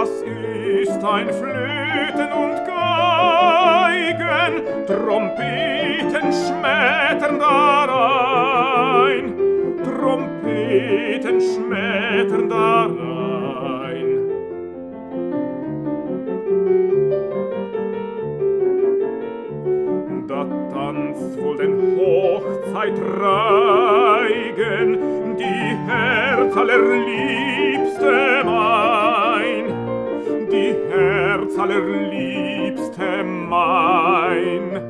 Das ist ein Flöten und Geigen, Trompeten schmettern darein, Trompeten schmettern darein. Da tanzt wohl den Hochzeitreigen die Herz allerliebste mein, die Herz allerliebste mein.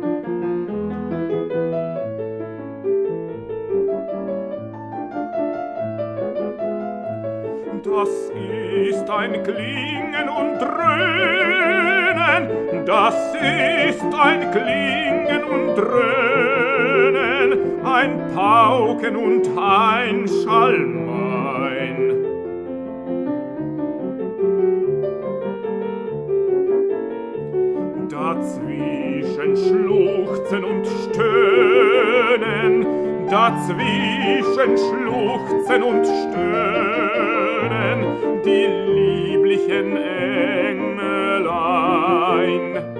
Das ist ein Klingen und Dröhnen, das ist ein Klingen und Dröhnen, ein Pauken und ein Schalmein. Dazwischen Schluchzen und Stöhnen, dazwischen Schluchzen und Stöhnen, die lieblichen Engelein.